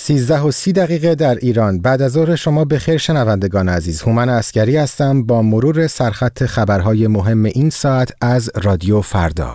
13:30 در ایران. بعد از ظهر شما بخیر شنوندگان عزیز. هومن عسکری هستم با مرور سرخط خبرهای مهم این ساعت از رادیو فردا.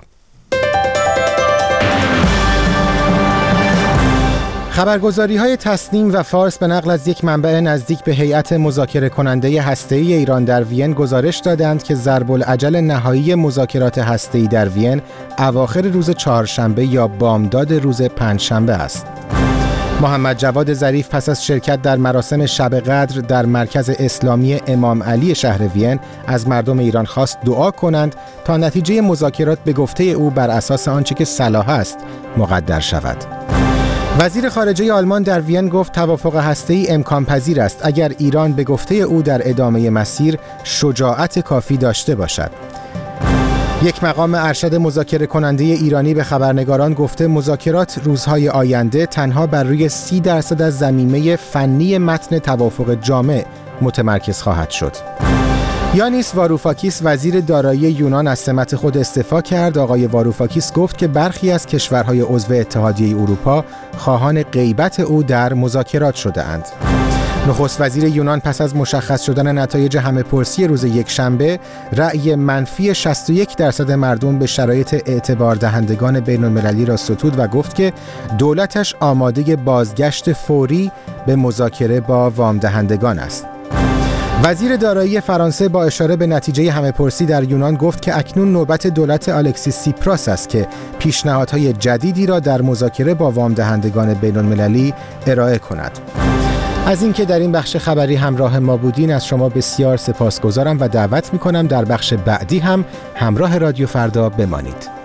خبرگزاری‌های تسنیم و فارس به نقل از یک منبع نزدیک به هیئت مذاکره کننده هسته‌ای ایران در وین گزارش دادند که ضرب العجل نهایی مذاکرات هسته‌ای در وین اواخر روز چهارشنبه یا بامداد روز پنجشنبه است. محمد جواد ظریف پس از شرکت در مراسم شب قدر در مرکز اسلامی امام علی شهر وین از مردم ایران خواست دعا کنند تا نتیجه مذاکرات به گفته او بر اساس آنچه که صلاح است مقدر شود. وزیر خارجه آلمان در وین گفت توافق هسته‌ای امکان پذیر است اگر ایران به گفته او در ادامه مسیر شجاعت کافی داشته باشد. یک مقام ارشد مذاکره کننده ایرانی به خبرنگاران گفته مذاکرات روزهای آینده تنها بر روی 30% از ضمیمه فنی متن توافق جامع متمرکز خواهد شد. یانیس واروفاکیس وزیر دارایی یونان از سمت خود استعفا کرد. آقای واروفاکیس گفت که برخی از کشورهای عضو اتحادیه اروپا خواهان غیبت او در مذاکرات شده‌اند. نخست وزیر یونان پس از مشخص شدن نتایج همه‌پرسی روز یکشنبه رأی منفی 61% مردم به شرایط اعتبار دهندگان بین‌المللی را ستود و گفت که دولتش آماده بازگشت فوری به مذاکره با وام دهندگان است. وزیر دارایی فرانسه با اشاره به نتیجه همه‌پرسی در یونان گفت که اکنون نوبت دولت الکسیس سیپراس است که پیشنهادهای جدیدی را در مذاکره با وام دهندگان بین‌المللی ارائه کند. از اینکه در این بخش خبری همراه ما بودین از شما بسیار سپاسگزارم و دعوت می‌کنم در بخش بعدی هم همراه رادیو فردا بمانید.